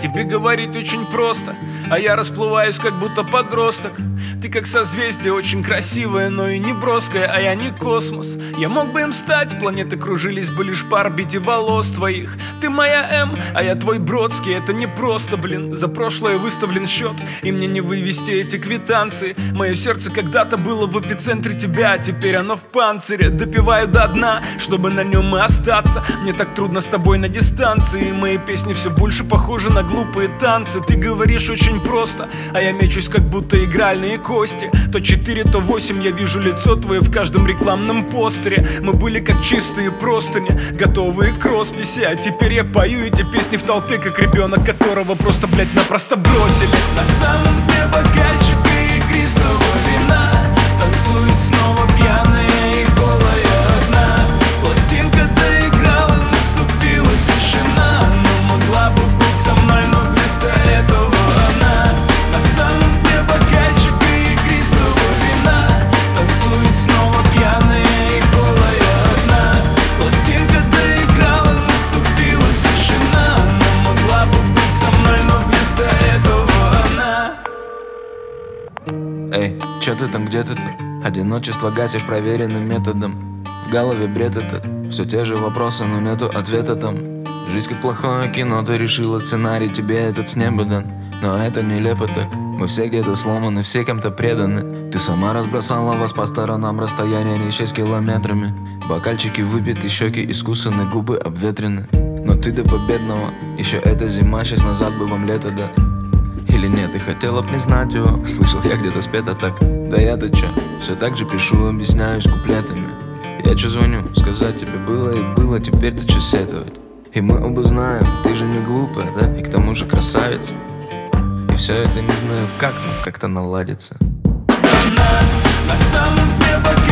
Тебе говорить очень просто, а я расплываюсь, как будто подросток. Ты как созвездие, очень красивое, но и не броское, а я не космос. Я мог бы им стать, планеты кружились бы лишь по орбите волос твоих. Ты моя М, а я твой Бродский, это не просто, блин. За прошлое выставлен счет, и мне не вывести эти квитанции. Мое сердце когда-то было в эпицентре тебя, а теперь оно в панцире. Допиваю до дна, чтобы на нем и остаться. Мне так трудно с тобой на дистанции, мои песни все больше похожи на глупые танцы. Ты говоришь очень просто, а я мечусь, как будто игральные кости. То 4, то 8, я вижу лицо твое в каждом рекламном постере. Мы были как чистые простыни, готовые к росписи. А теперь я пою эти песни в толпе, как ребенок, которого просто, блядь, напросто бросили. На самом дне бокальчик и игристого вина танцует снова пьяная и голая одна. Пластинка доиграла, наступила тишина. Но могла бы быть со мной, но вместо этого она. На самом дне бокальчик и игристого вина танцует снова пьяная и голая одна. Пластинка доиграла, наступила тишина. Но могла бы быть со мной, но вместо этого она. Эй, чё ты там, где ты там? Одиночество гасишь проверенным методом. В голове бред этот, все те же вопросы, но нету ответа там. Жизнь как плохое кино, ты решила сценарий, тебе этот с неба дан. Но это нелепо так, мы все где-то сломаны, все кем-то преданы. Ты сама разбросала вас по сторонам, расстояние не счесть километрами. Бокальчики выпиты, щеки искусаны, губы обветрены. Но ты до победного, еще эта зима, 6 назад бы вам лето дать. Или нет, ты хотела б не знать его. Слышал я где-то спето так. Да я-то чё, все так же пишу, объясняюсь куплетами. Я чё звоню, сказать тебе было и было, теперь ты чё сетовать. И мы оба знаем, ты же не глупая, да? И к тому же красавица. И все это не знаю как, но как-то наладится. На самом дне бокальчик